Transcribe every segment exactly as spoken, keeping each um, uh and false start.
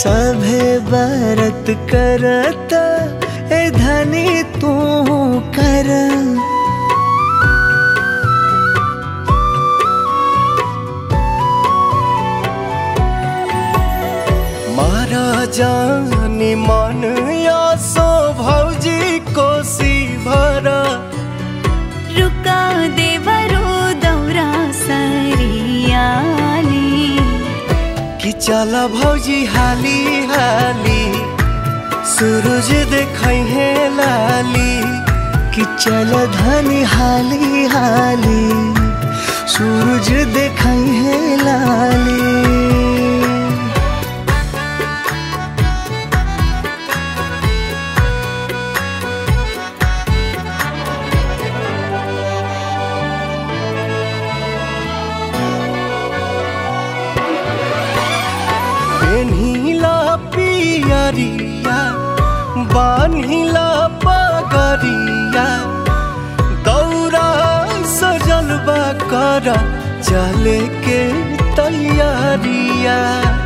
सभे बरत करता ए धनी तू कर। मारा जानी मन या सो भौजी कोसी भरा। रुका देवरो दौरा सरियाली कि चला भौजी हाली हाली सूरज देखै है लाली। कि चल धनी हाली हाली सूरज देखै है लाली। पेन्हिला पियरिया बान्हिला पगरिया। दौरा सजल बा कर चले के तैयारिया।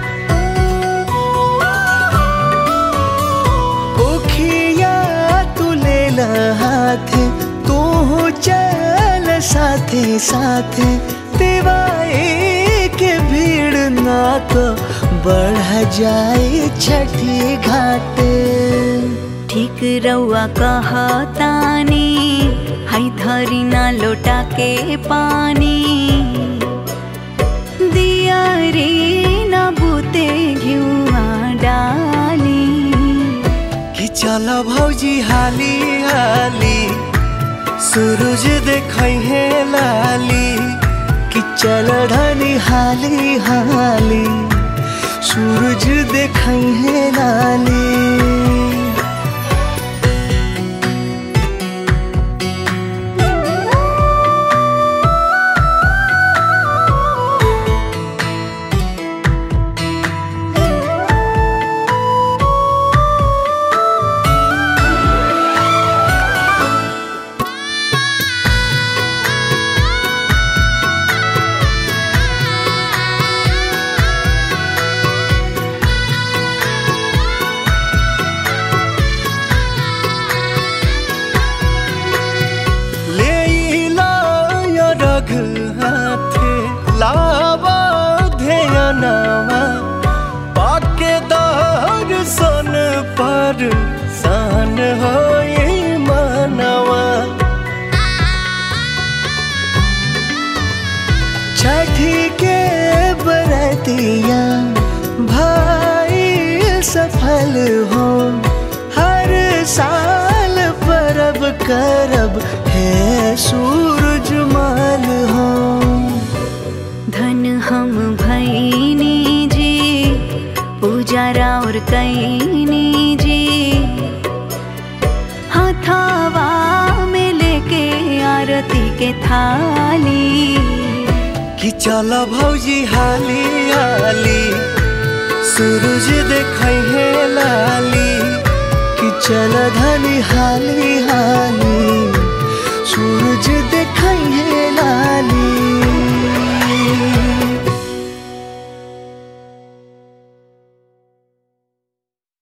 ओखिया तू ले ला हाथे तू चल साथे साथे। दिवाई के भीड़ ना तो बढ़ जाए छठी घाटे। ठीक रउआ कहतानी हाय धरी ना लोटा के पानी। दिया रे ना बूते घिउआ डाली। कि चला भौजी हाली हाली सूरज देखै है लाली। कि चल धनी हाली हाली सूरज देखै है लाली। हाथे लावा ध्यानवा पाके दर्शन पर सान होई मनवा। छठी के बरतिया भाई सफल हो। हर साल परब करब है सूरज मान हो। धन हम भैनी जी पूजा और कैनी जी। हथावा में लेके आरती के थाली। कि चला भौजी हाली हाली सूरज देखै है लाली। कि चल धनी हाली हाली सूरज